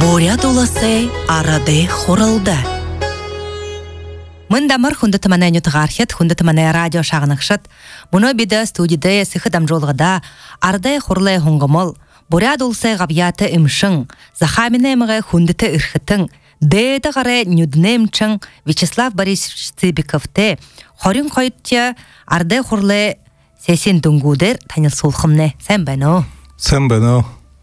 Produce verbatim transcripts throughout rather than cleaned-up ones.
Борят уласы арады хорылды. Мындамыр хунды тыманай нютығархет, хунды тыманай радио шағынықшыт. Мұны биді студиды сыхыдам жолғыда ардай хорлай хуңғымыл. Борят уласы ғабияты имшың, захамины еміғі хундыты үрхітің, дэйді ғары нүдіне имчың Вячеслав Борисович Цыбиковты, хорин қойытте ардай хорлай сесен дүнгудер танил солқымны. Сән бәну? Сән бәну.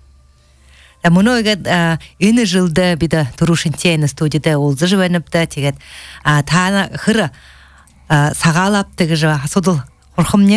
Мұны үні жылды биді тұрушынтейні студияда олзы жываныпты, тегет тағына қыры сағалаптығы жыва асудыл құрқымне?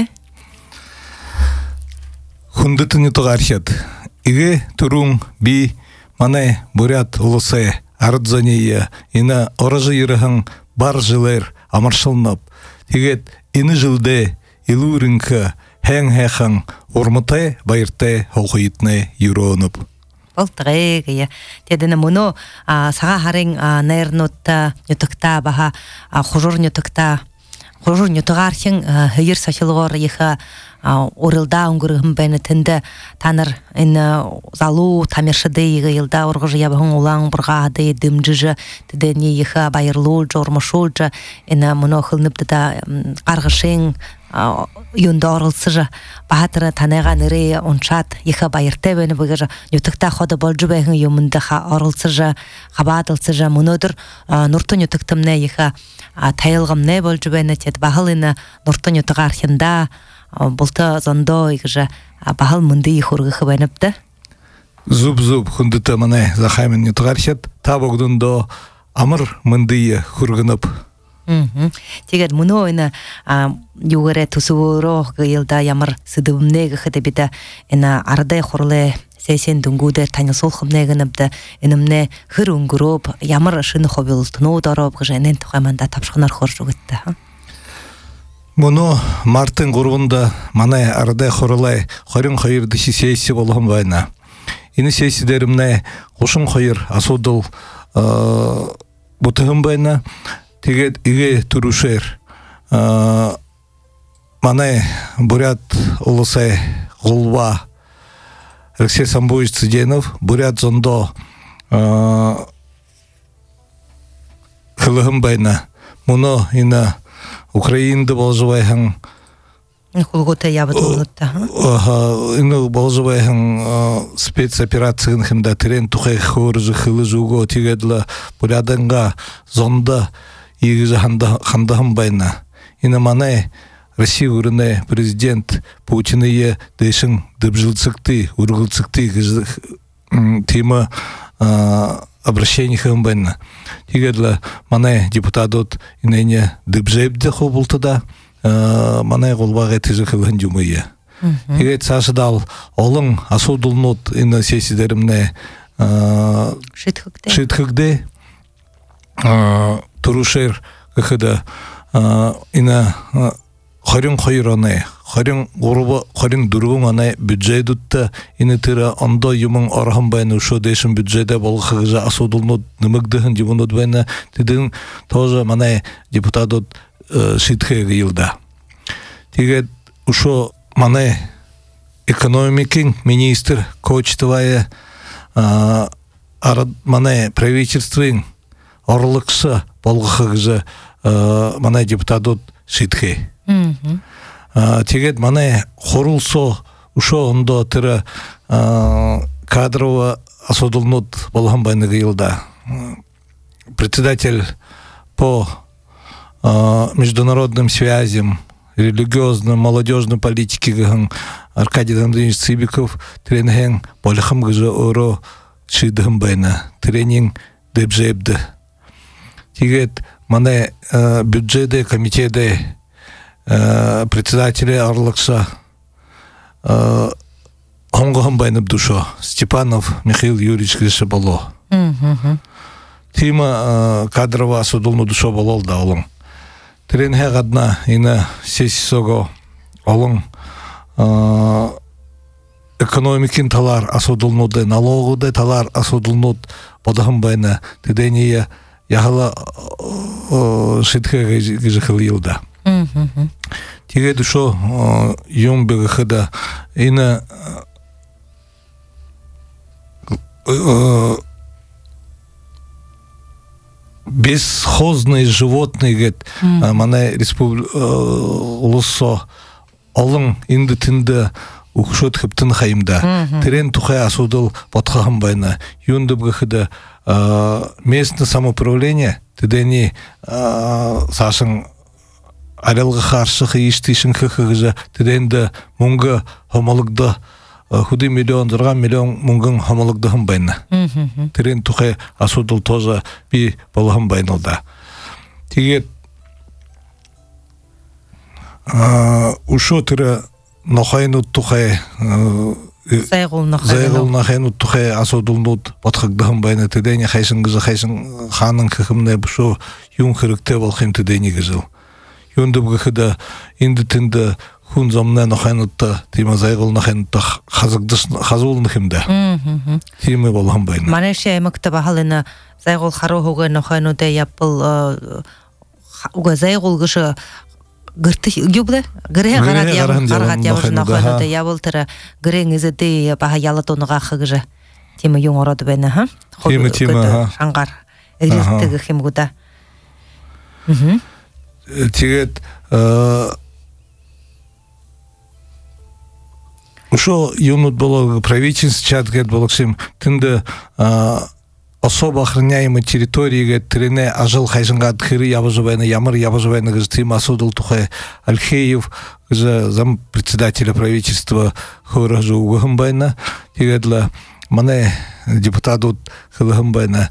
Хундытыны тұғаршет. Иге тұрун би мане Борят улысы ардзанейі ина оражы еріғын бар жылыр амаршылынып. Тегет үні жылды илурынқы хәң-хәқын ормытай байыртай хоқиытны юронып. Болтығыға, дедіні мұны саға харың нәр нұтта, нұтықта, баға құжыр нұтықта, құжыр нұтығаршың үйір сашылғыр ехі орылда ұңғырығым бәні тінді таныр залу тамершыды егі елда орғыжы ябығын олаң бұрғады дымжыжы тідені ехі байырлу жормышул жа мұны қылныпты да қарғышың юнда орылсыжы бағатыры танайған үрі оншат ехі байырты бәні бұғыжы нүтікта ходы болжы бәйін юмынды орылсыжы қабадылсыжы мұныдыр нұрты нүтіктімне ехі тайылғымне болжы бәйні тет бағылыны нұрты нүтіға архинда Болта зондо игжа бахал мынды ихургы хыбайныпты. Зуб-зуб хундыты мане захаймен нютгаршет, табогдундо амыр мынды хургынып. Тегер мұны ойны югыре тусуыро гыйлда ямыр сыдыбымне гыхыды биді ардай хорлы сесен дүнгуде таня солхымне гыныбды энімне хыр уңгыроп ямыр шыны хобилтыны ударып гыжа энен тухайманда тапшықнар хоржу гытты. Мұны мартын ғұрғында мане ардай хорылай хорын қойырды сесейсі болғым байна. Ині сесейдерімне құшын қойыр асудыл бұтығым байна. Тегет иге тұрушер. Мане Борят улысы ғылва Алексей Самбуевич Цыденов Борят зондо қылығым байна. Мұны ині Украинды болжывайхың Хулгота ябыды олытта. Ины болжывайхың спецоперациян хымда терен тухай хоржы хылы жуго тегедлі Борядынға зонда егізі хандағым байна. Ины мане Россия үріне президент Путины е дэшін дыбжылцыкты, ургылцыкты тема обращение хым байна. Тегедлі мане депутатот инене дыбжейбді хобылтыда, мане ғолбағы тезі қылын жүмейі. Тегет сашыдал олың асудылнут ине сесидерімне шитхыкде тұрушер қықыда ине хорин қойыраны, хорин ғұрыбы, хорин дұрғын аны бюджетутта ине тыра ондо юмын орахын байны ұшо дейшін бюджеде болғы қығыжа асудылны нымыгдығын дебунут байны тедін тоже мане депутатот шитхеге елда. Тегет ұшо мане экономикин министр Кочтывая мане правительствын орлықшы болғы қығыжа мане депутатот шитхе. Тегет мане хорулсо ушо ондо тыра кадрово асудылнут болған байныгы елда. Председатель по международным связям, религиозным, молодежной политике Аркадий Андреевич Цыбиков тренинг полихам гыжа оро шидым байна. Тренинг дебжебді. Тегет мане бюджеты комитеты председатели Орлыкса Хонгохан байнып душо Степанов Михаил Юрьевич Гриша боло. Тима кадрова асудылны душо болол да олың. Тренге гадна ина сесисого олың экономикин талар асудылнуды, налогуды талар асудылнуд бодахын байна тедения яхала шитхеге гижихыл елда. Тегеді шо юмбегі хыда ина бесхозные животные гет мана республика улусо алың инде тинде укшот хептин хайымда терен тухай асудыл батхам байна юнды бгхда местное самоуправление тедени сашын аралга харшы хыйштишин хыхыжа теденде мунга хомалыкда худи миллион дурган миллион мунгын хомалыкда хым байна терен тухай асудыл тоже би балхам байнылда тигет ушо тире нохайну тухай зайгул нохайну тухай асудулнут батхагдахым байна тедени хайсын гызы хайсын ханын кыхымне бушо юн хырыкте балхым тедени гызыл юнды бгхда инде тинде хун замна нохайнутта тима зайгул нохайнутта хазыгдыс хазулны химда тима балхым байна манеше мактаба халына зайгул харо хога нохайнуте япыл уга зайгул гышы гырты юбла гыре гарат ябыл гарат ябыл нохайнуте ябыл тера гырен изеде баха ялатонга хыгыжы тима юн ороды бена ха тима тима шангар эрилтеги химгуда тигет ушо юнут было правительство чат гет болоксим тинде особо охраняемой территории гет трене ажыл хайжынга дхыры ябыжыбайны ямыр ябыжыбайны гыз тима судыл тухай Альхеев гыз зам председателя правительства хырыжы угымбайна тигетла мане депутатут хылымбайна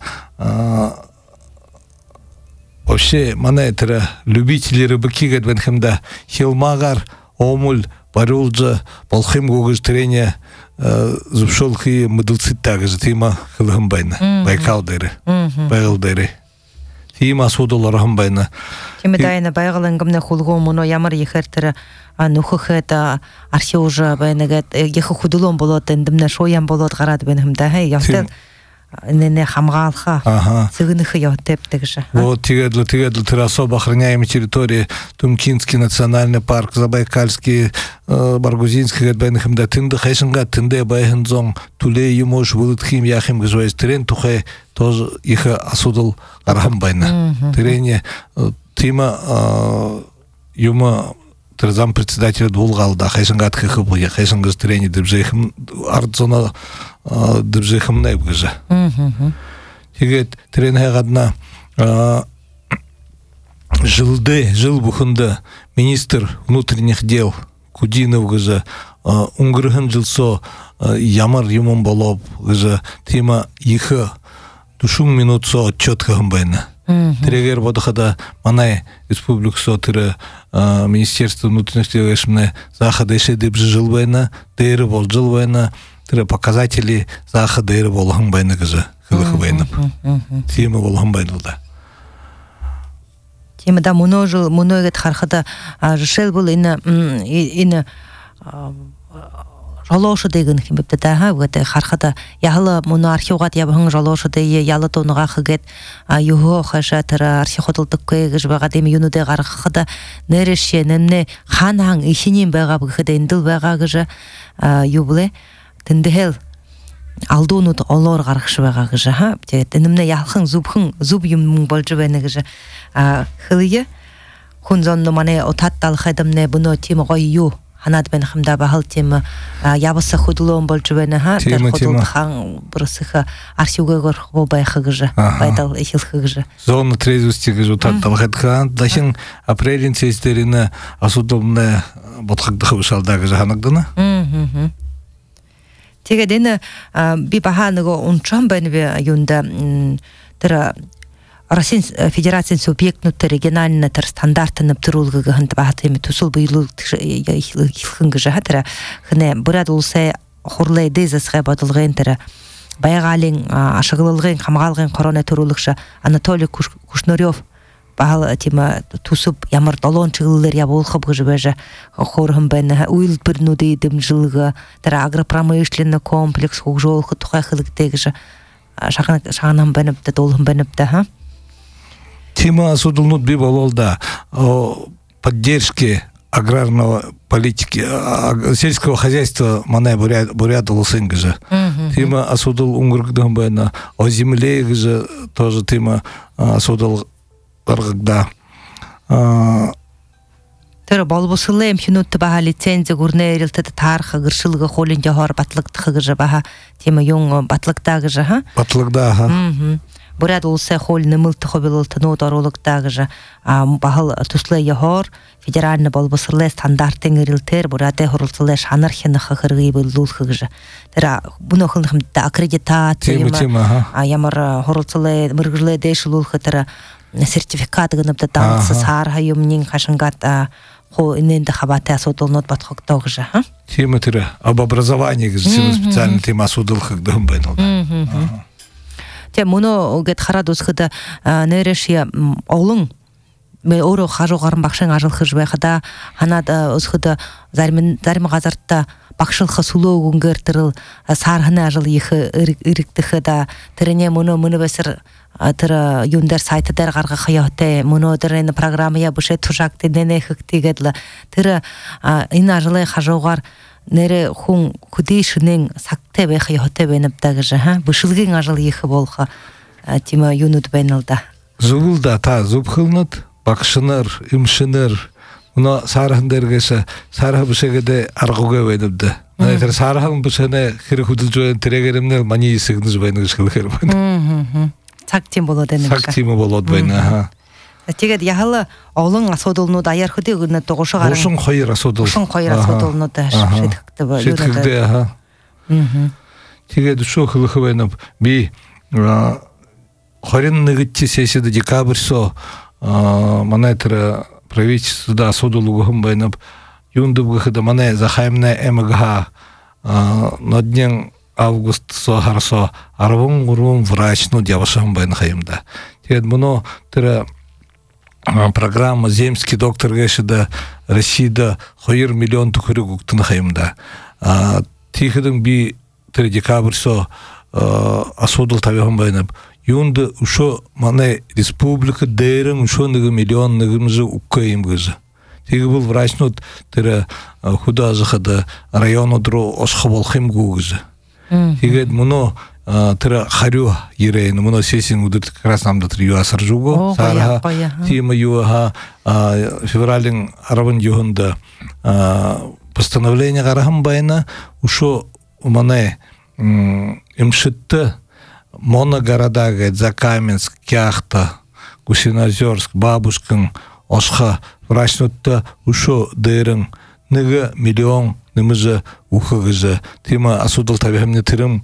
вообще мане тера любители рыбаки гет бенхемда хилмагар омуль барулджа балхим гугыз трене зубшолхи мыдылцыттагы тима хылымбайна Байкал дери Байгал дери тима судулар хымбайна тима дайна Байгалын гымне хулгу муно ямыр ехертера нухыхета археожа байнагат ехы худулон болот эндимне шоян болот гарад бенхемда хей ястел нене хамгалха сыгынхы яттептегже вот тигедлы тигедлы особо охраняемой территории Тумкинский национальный парк Забайкальский Баргузинский гетбайнхымда тинде хайшынга тинде байхынзон туле юмош вылытхим яхим гыжвайс терен тухай тоже их асудыл гархам байна терене тима юма зам председателя двулгалда хайшынга атхы буя хайшынга терене дебжейхим артзона дебжейхим найбгыжа тигет терене гадна жылды жыл бухында министр внутренних дел Кудинов гыжа унгрыхын жылсо ямар юмон болоп гыжа тима ихы душун минутсо отчет хымбайна Трегер бодахада манай республикасо тире министерство внутренних дел эшмне захада еше деп жылбайна дейры бол жылбайна тире показатели захада дейры бол хымбайна гыжа хылыхыбайна тима бол хымбайнылда тима да муно жыл муно гет хархада жшел был ина ина жалошы деген химбепте да вот хархада яхла муно археогат ябын жалошы де ялы тонга хыгет юго хашатыр археотылдык кыгыжбага дем юнуде гархада нереше немне ханан ишинин бага быхыда индил бага гыжа юбле тиндехел алдунут олор гархшбага гыжа ха немне ялхын зубхын зуб юм болжбене гыжа хылые хунзонно мане отаттал хадамне буно тимгой ю ханад бен хамда бахал тема ябыса худулон болжбене ха худул хан брысыха археогор бобай хыгыжа байдал эхил хыгыжа зона трезвости гыжу таттал хадхан дашин апрелин сестерине асудомне ботхагдыхы ушалда гыжа ханагдына тегедене би баханыго унчан бенве юнда тера Российской Федерации субъектнут региональный тер стандартный турулга гынт бахатыми тусул быйлы хынгы жахатра хне бурадулса хурлай дезасга батылгын тера баягалин ашыгылылгын камгалгын корона турулыкша Анатолий Кушнарев бахал тема тусуп ямар долон чыгыллар я болхып гыжбежа хорхым бен уйл бирнуди дим жылга тера агропромышленный комплекс жолхы тухай хылыктегже шаган шаганам бенеп де долхым бенеп де ха Тема судулнут би бололда поддержки аграрного политики сельского хозяйства мана бурят бурят улсын гыжы. Тема асудал унгургдан байна о земле гыжы тоже тема асудал аргда. Тэр болбосылы эмхинут баха лицензия гурнерилте тарха гыршылга холин жахар батлыктыгы гыжы баха тема юң батлыкта гыжы ха. Батлыкта ха. Бурят улсы холин мылты хобилылты нот аролыкта гыжы бахал туслы яхар федеральный болбосылы стандартын ирилтер бурате хорулсылы шанархины хахыргы булдулхы гыжы. Тэр буну хылхым аккредитация а ямар хорулсылы мыргырлы дэшилулхы тэр сертификат гынып да сар хайымнин хашынгат хо иненде хабаты асудылнот батхоктау гыжы ха. Тема тэр об образовании гыжы специальный тема асудылхы дым байнал. Те муну гет харадусхыда нерешия олың ме оро хажугарын бакшың ажылхы жбайхада ханада усхыда зармин зармы газартта бакшылхы сулуу гүнгертирил сархына ажыл ихы ириктихыда терене муну муну бесер тэр юндар сайтадар гарга хаяхте муну дерен программая буше тужакты дене хыктигедла тэр ин ажылы хажугар нере хун кудишнен сакте бе хаяхте бенептагыжы ха бушылгын ажыл ихы болха тима юнут бенелда зулда та зубхылнат бакшыныр имшыныр уна сархындергесе сарха бушегеде аргуга ведибди айтыр сархан бушене хири худулжуен терегеримнер мани исигниз бенигиш кылхер бен сактим болот эне сактим болот бен ха тегет яхалы олың асодулну даяр худи гына тогушу гарын ушун койыр асодул ушун койыр асодулну да шетикти бо шетикти ха тегет ушу кылхы бенеп би хорин нигитти сессияда декабрьсо манайтыр правительствода асодулугум байнап юндубгыхыда мане захаймна эмгха ноднен август со харсо арвун гурун врачну девашам байн хайымда. Тед муно тера программа земский доктор гешида Россияда хойыр миллион тухыры гуктын хайымда. Тихидың би тер декабрьсо асодул табягым байнап юнды ушо мане республика дээрен ушо нығы миллион нығымызы уккайым гызы. Теги был врачнут тера худа захада району дро осха болхим гугызы. Теги муно тера харю ерейн, муно сесин удырт как раз нам датыр юа саржугу. Сарха тима юаха февралин арабын юхында постановление гарахам байна ушо мане имшитты моногорода, говорит, Закаменск, Кяхта, Гусинозерск, Бабушкин, Осха, врачнутта, ушо дырын, ныга миллион, нымызы, ухыгызы, тима асудал табихамне тырым,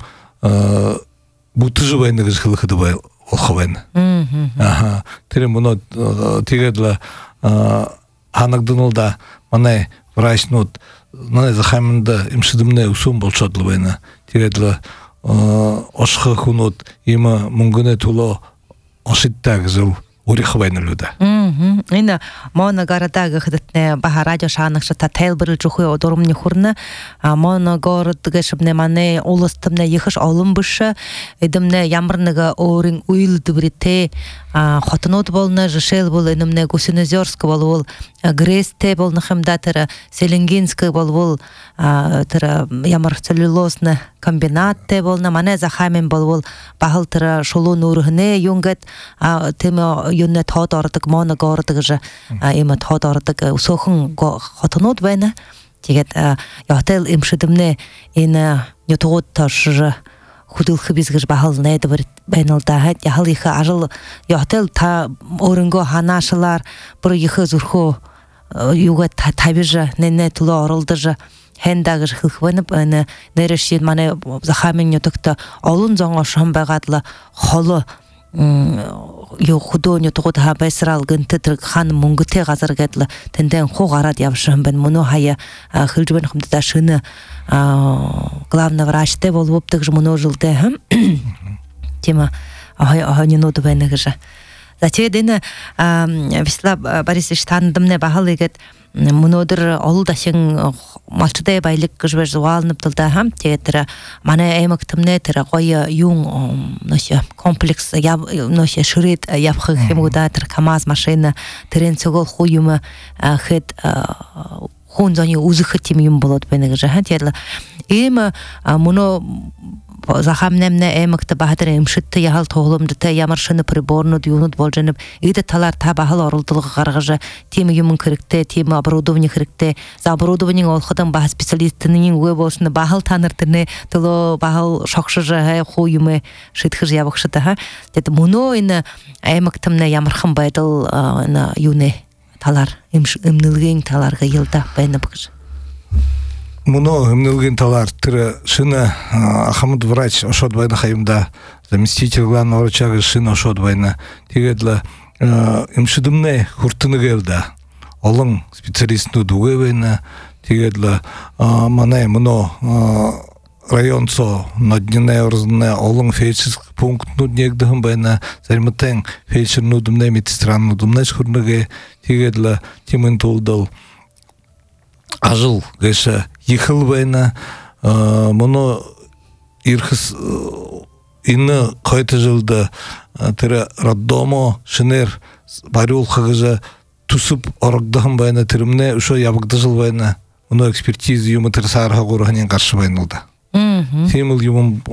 бутыжы байныгыз хылыхыды бай, олха байна. Ага, тырым мұны тигедла ханагдынылда, манай врачнут, манай захамында имшидымне усум болшадлы байна, тигедла Ошха хунут има мунгуне туло ошиттаг зыл урих байнылуда. Мм. Ина мона гарадага хдатне баха радио шанакша та тейлбирл жухуй одорумни хурна. Мона городга шибне мане уластымне йыхыш алым бышы. Эдимне ямырныга орин уйлды брите хотынот болна жышел бол энімне Гусинозерск бол Гресте бол нахымда тара Селенгинск бол тара ямар целлюлозны комбинатте бол мане захамен бол бахыл тара шолу нурхне юнгет тема юнне тот ортык мона городыгы же има тот ортык усохын хотынот байна. Тегет ятел имшидимне ина нютогот ташжы худылхы бизгиш бахал нейді бір бәйнілді әт, яхал ехі ажыл яхтел та орынго ханашылар бір ехі зұрху юға табижы нәне тұлы орылдыжы хәндағы жықылқы бәніп нәрешет мане захамен ютықта олын заңа шамбағадлы холы ю худо нютығыд ха бәсірал гынты түрік хан мұңгыте ғазыргедлі тенден хоғарад явшым бән мұны хая хылжыбен қымдыда шыны главный врачте бол воптык же муно жылде тема ага не ноду бенеге же зачем дена Вячеслав Борисович тандымне бахалыгет мунодыр олдашың малчыдай байлык кыжбер зуалынып тылда хам театра мане эмактымне тера кой юң ноше комплекс я ноше ширит япхы хемуда тер КамАЗ машина терен согол хуюма хет хунзани узыхы тим юм болот бенеге жаха тедла эм муно захамнемне эмекте бахадыр эмшитте яхал тоглумдыта ямаршыны приборну дюнут болжанып иде талар та бахал орулдылыгы каргыжа тим юмун керекте тим оборудование керекте за оборудование олхадан бах специалистинин уе болсуны бахал таныртыны тыло бахал шокшыжа хуюме шитхыж ябыкшыта ха дед муно ин эмектемне ямархан байдыл на юне талар эмнилген таларга йылда байнапкыж Муно эмнилген талар тыры шина Ахмад врач ошот байна хайымда заместитель главного врача шина ошот байна тигедла эмшидимне хуртыны келда олың специалистну дуге байна тигедла манай муно районцо на дневне орзне олың фельдшерский пунктну негдыгын байна зармытен фельдшерну думне медсестрану думне шхурныге тигедла тимин толдал ажыл гэша ехал байна муно ирхс инны кайты жылда тире роддомо шинер барул хагыжа тусуп орогдагын байна тиримне ошо ябыкты жыл байна муно экспертиза юмы тирсарга курганен каршы байнылда темил юмым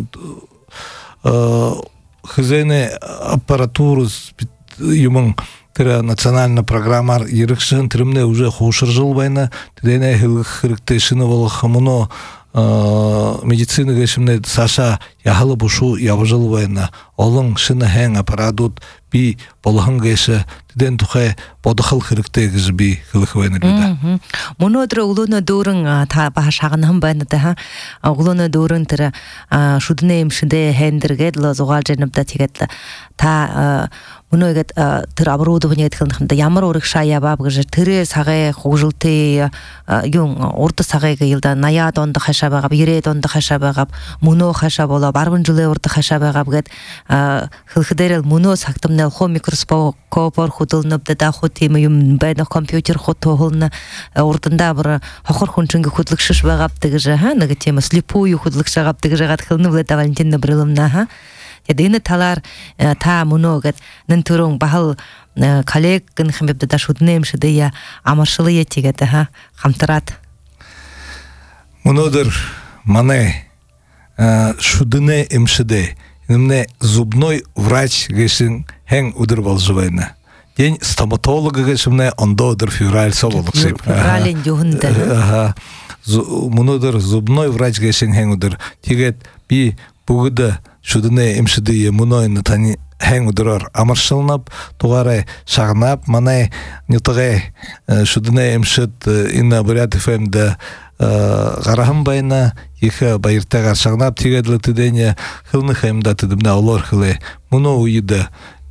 хызене аппаратуру юмын тире национальная программа ерекшен тиримне уже хушыр жыл байна тидене хилгырыкты шыны волох муно медицина гешимне саша яхалы бушу ябыжыл байна олың шыны хэн аппаратут би болгон геше тиден тухай бодохыл хырыкты гизби хылых байна да муно дро улуна дурын та башагын байна да улуна дурын тире шудне эмшиде хендерге ло зугал женебда тигетла та мунойгет тыр оборудование эткенде ямар орык шая бабгы тыры сагы хужылты юн орта сагыга йылда ная донда хашабага бире донда хашабага муно хашабола барбын жылы орта хашабага гет хылхыдерел муно сактымнел хо микроскоп копор худылнып да хотим юм байна компьютер хотолна ордында бир хохор хунчынга худлык шиш багаптыгы жа нага тема слепую худлык шагаптыгы жагат хылны да Валентина Брылымна ха ядыны талар та муногат нынтурун бахал коллег гын хэмбэбда да шуднэм шыды я амаршылы етигет ха хамтарат мунодыр мане шудыне эмшыде имне зубной врач гешин хэн удыр болжубайна день стоматолога гешимне ондодыр февраль соболуксып феврален жугунда мунодыр зубной врач гешин хэн удыр тигет би бугыда шудыне эмшыды мунойны тани хэн удырар амаршылнап тугары шагнап манай нютыгы шудыне эмшыт инна бурят фмда гарахым байна их байыртагар шагнап тигедлы тидене хылны хэмда тидимне олор хылы муно уйда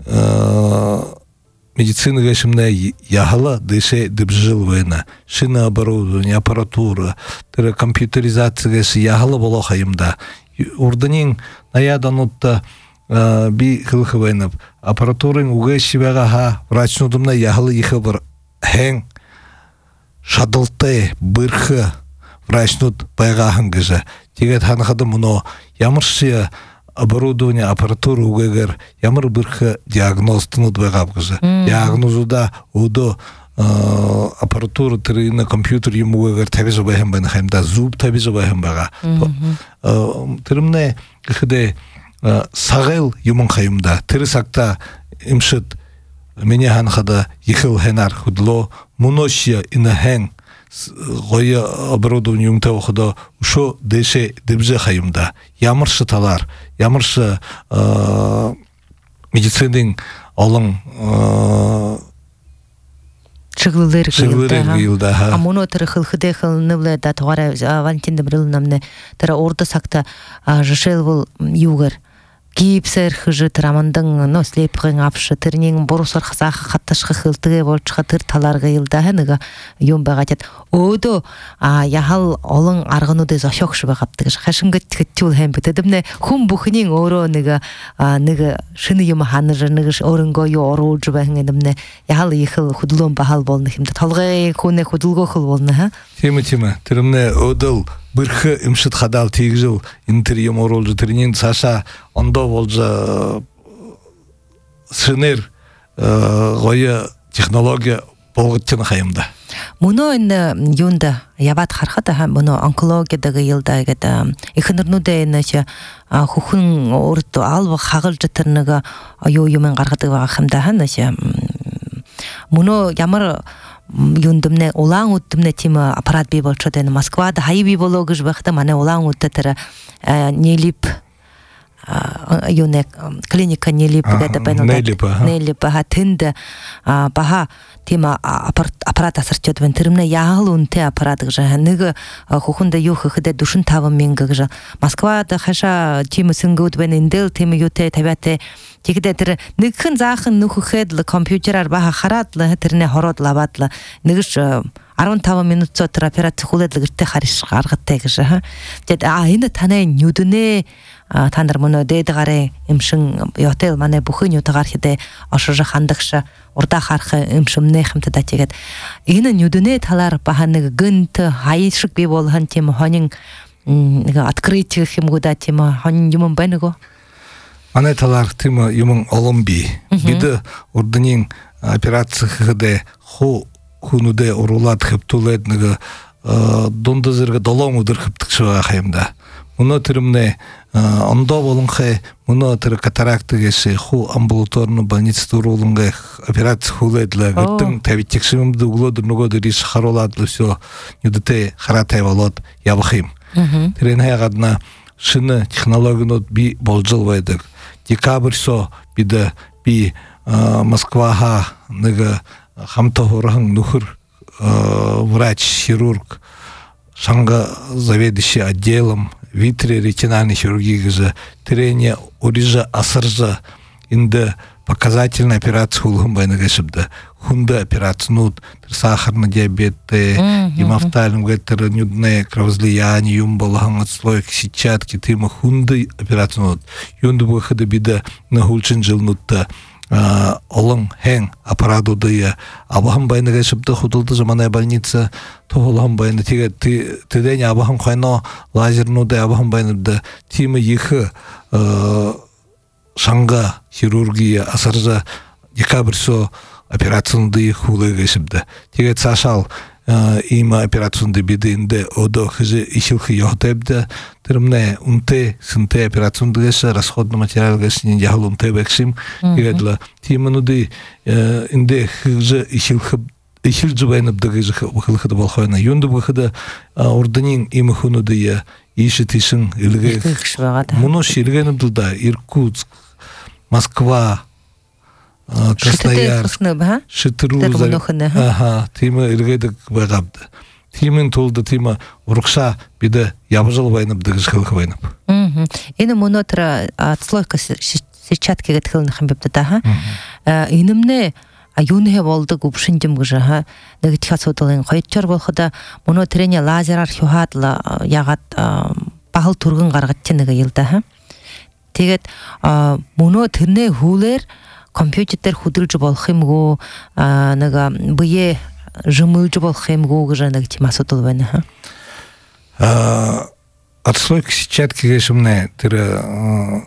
медицина гешимне яхала дыше дыбжыл байна шина оборудование аппаратура тире компьютеризация геши яхала боло хайымда урданин наяданутта би хылхы байнап аппаратурын угэ шибага ха врачнудумна яхалы ихы бір хэн шадылты бырхы врачнуд байгахын гыжа тигет ханахады муно ямыршы оборудование аппаратура угэгер ямыр бырхы диагностынуд байгап гыжа диагнозуда удо аппаратура тырыны компьютер юмугэр табизо байхын байна хэмда зуб табизо байхын бага тырымне кыхыде сагыл юмун хайымда тыры сакта имшыт мене ханхада ихыл хэнар худло муношия ина хэн гоя оборудование юмта охда ушо деше дебже хайымда ямыршы талар ямыршы медицинин олың Чыглылыр гылда а муно тыры хылхыде хылнывле да тугара Валентина Брылымнамне тыра орда сакта жышел был югар гипсер хыжы тырамандың но слепгын апшы тырнин борусар хасах хатташкы хылтыгы болчка тыр таларга йылда хыныга юм багатет одо а яхал олың аргынуды зашокшы багаптыгы хашынгы титтул хэм битедимне хум бухнин оро ныга ныга шыны юм ханыжы ныгы орынго ё оружу бахынгедимне яхал ихыл худлон бахал болны химде талгы хуне худулго хыл болны ха тема тема тырымне одыл бырхы имшыт хадал тегжил интерьем оролжу тренинг саша ондо болжа сынер гоя технология болгыттен хайымда Муно инде юнда ябат хархата ха муно онкологиядагы йылда гета ихнернуде иначе хухун орто алва хагыл жытырныгы аю юмен гаргадыга хамда ханаче муно ямар юндымне улаң уттымне тима аппарат би болчоден Москвада хай би бологыш вакытта мане улаң уттатыра нелип юнек клиника нелип гада бенода нелип ха тинде баха тема аппарат асырчод вен тирмне ягыл унте аппарат гжа ныгы хухунда юх хыде душын тавым менге гжа Москвада хаша тима сынгут вен индел тема юте табате тигде тир ныкын захын нуху хедлы компьютерар баха харатлы тирне хород лаватлы ныгыш арван тавым минут сотыр операция хуледлы гте хариш гаргатте гжа дед а инде тане нюдне тандар муно дейди гаре имшин йотел мане бухын ютагархиде ашыжа хандыкша орда хархы имшимне хымта да тегет ины нюдне талар баханы гынт хайшык би болгон тема хонин открытие химгуда тема хонин юмун бенего ане талар тема юмун оломби биде ордынин операцияхыде ху хунуде урулат хептуледнага дондазырга долоң удыр хептикшыга хайымда муно тирмне ондо болунхе муно тир катаракты геши ху амбулаторный больница турулунга операция хуледла гыттың табиттексимимди углодыр нугодыр иш хароладлы все нюдете харатай болот ябыхим тиренхай гадна шыны технологиянот би болжылбайдык декабрь со биде би Москваха ныга хамтохорахың нухыр врач хирург шанга заведующий отделом витрео-ретинальной хирургии гыжа трение урижа асыржа инде показательная операция хулгым байна гашыбда хунда операция ну сахарный диабет гемофтальм геттер нюдне кровоизлияние юм балахан отслойк сетчатки тыма хунда операция ну юнда выхода бида на хулчин жылнутта олың хен аппарату дыя абахам байна гашыбда худылды заманай больница тоғылам байна теге тедене абахам хайно лазерну да абахам байна да тима ехы шанга хирургия асаржа декабрь со операционды хулы гашыбда теге цашал има операционды бидинде одо хыжы ишилхы йохтебда тырмне унте сынте операционды геша расходный материал гешнин яхал унте бексим тегедла тимануды инде хыжы ишилхы ишил жубайнып дагыжы хылхыда болхойна юнды выхода ордынин имы хунуды я иши тишин илге муно ширгенып дылда Иркутск Москва Красноярск, Шитру, ага, тима иргедик байгабды. Тимин толды тима урукша биде ябыжыл байнып дыгыш хылхы байнып. Эни монотра отслойка сетчатки гетхылны хамбепты да. Инымне юнхе болды гупшиндим гыжа. Негитха содылын койчор болхода монотрене лазерар хюхатлы ягат бахыл тургун гаргаттенеге йылда. Тегет моно тирне хулер компьютер худылжы болхимгу нага бые жымылжы болхимгу гыжа нага тимасы толвена ха отслойка сетчатки гешимне тира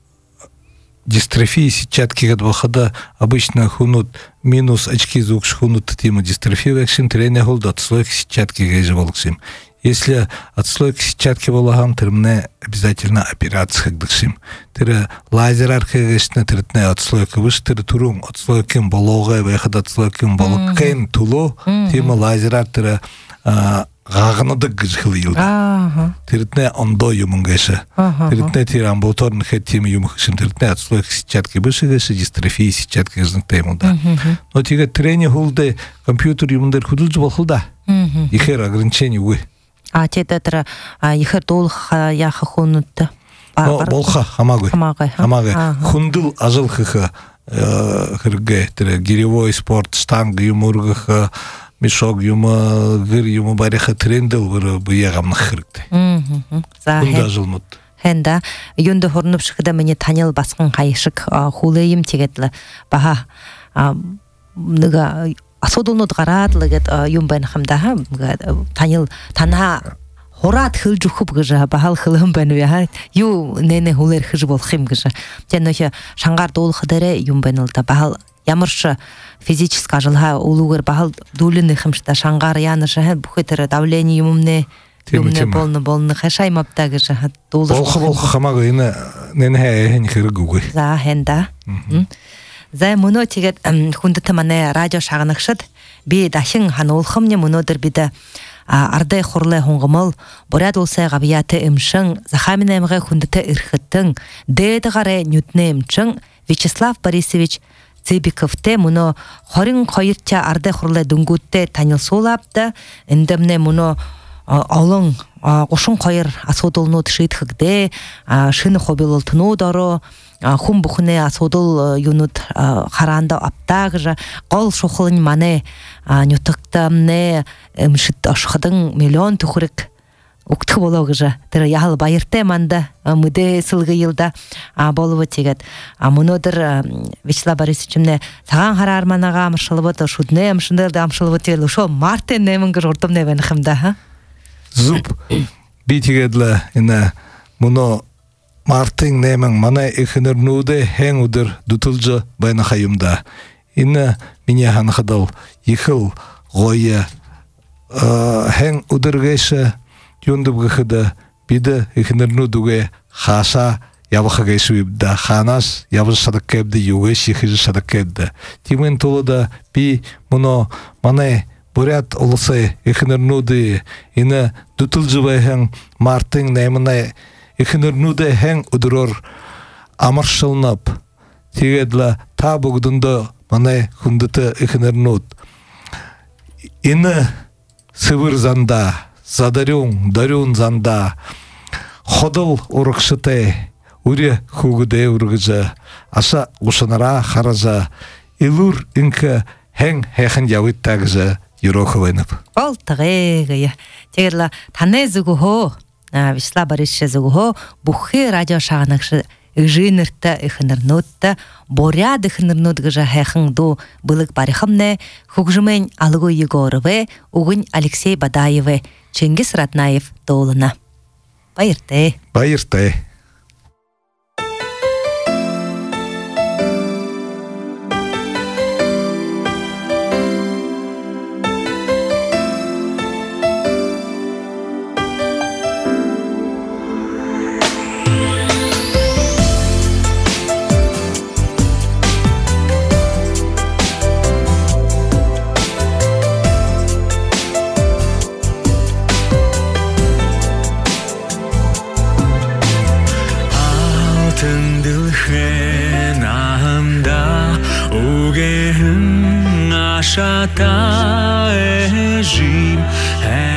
дистрофии сетчатки гад болхада обычно хунут минус очки звук хунут тима дистрофии векшим тирене холда отслойка сетчатки гежи болхим. Если отслойка сетчатки болагам, тирмне обязательно операция гдыкшим. Тире лазер архегешне тиртне отслойка выш тире турум отслойкин болога выход отслойкин болоккен тулу тима лазер ар тире гагынады гжхылы йылда. Тиртне ондо юмун геше. Тиртне тире амбулаторный хет тима юмухшим тиртне отслойка сетчатки выше геше дистрофии сетчатки гжнын теймуда. Но тиге трене хулде компьютер юмундер худулжы болхылда. Ихер ограничений уй. А тетатра ихер толха яха хунутта. Болха хамагы. Хамагы. Хундыл ажыл хыха хырге тире гиревой спорт штанга юмургыха мешок юма гыр юма бареха трендел выры быягамны хыргды. Хунда ажылнут. Хенда юнда хорнуп шыхыда мене танил баскын кайшык хулейим тегетлі баха ныга асодулнут гаратлы гет юмбен хамдаха танил тана хорат хыл жухуп гыжа бахал хылым бен я ю нене хулер хыж бол хим гыжа тенохе шангар дол хыдере юмбен алта бахал ямыршы физическая жылга улугер бахал дулины хымшта шангар яны шахет бухетер давление юмне юмне болны болны хашаймаптагы жахат долы болха болха хамагы ины ненхэ хен хиргугы за хенда за муно тигет хундата мане радио шагнакшыт би дахин ханолхымне мунодыр биде ардай хурлай хунгымыл буряд улсай габияты имшын захаминаймға хундата ирхыттың дэдіғаре нютне имчын Вячеслав Борисович Цибиковте муно хорин қойырча ардай хурлай дунгутте танил солапты индемне муно алың қошын қойыр асудылну тшитхігде шыны хобилыл тұну дору хум бухне асудыл юнут харанда аптагжа қол шохылын мане нютықтамне мшит ашхадың миллион тухурик укту бологжа тер ял байырте манда муде сылгы йылда болуп тегет мунодыр Вячеслав Борисовичне саган харар манага амшылыбы шудне амшындырда амшылыбы тел шо мартен немингер ортом невен хымда зуб битигедле ина муно Мартин немен мана ихнер нуде хен удер дутулжа байна хаюмда. Инна меня хан хадал ихыл гоя хен удергеше юндуб гхада биде ихнер нудуге хаса явахагешуибда ханас явсадакебде югеш ихиж садакебде. Тимен толода би муно мане бурят олсы ихнер нуде инна дутулжа хен Мартин немена Ихнернуде хен удурор амаршылнап. Тигедла та бугдунда мане хундата ихнернуд. Ины сывыр занда, задарюн, дарюн занда. Ходыл урыкшыте, уре хугуде ургыжа. Аса ушанара хараза. Илур инка хен хехен явит тагжа юроховайнап. Ол тагега. Тигедла тане зугухо. Вячеслав Борисович бухи радио шагнакшы жинерта ихнернутта боряд ихнернут гжа хехын ду былык барихымне хугжымен Алгу Егорове угын Алексей Бадаеве Чингис Ратнаев долына. Байырте. Байырте. Shata ejim